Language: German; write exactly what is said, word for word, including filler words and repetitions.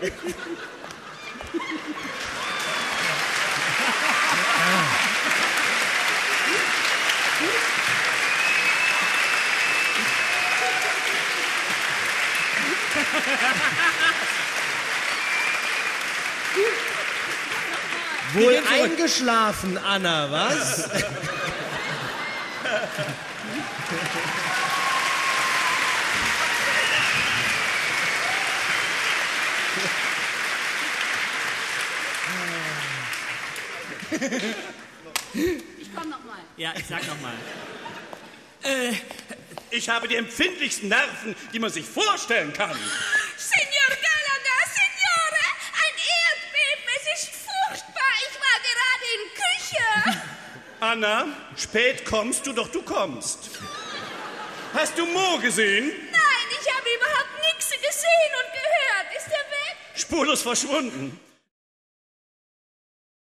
Wohl eingeschlafen, Anna, was? Ich komm noch mal. Ja, ich sag noch mal. Äh, ich habe die empfindlichsten Nerven, die man sich vorstellen kann. Signor Gallagher, Signore, ein Erdbeben, es ist furchtbar. Ich war gerade in Küche. Anna, spät kommst du, doch du kommst. Hast du Mo gesehen? Nein, ich habe überhaupt nichts gesehen und gehört. Ist er weg? Spurlos verschwunden.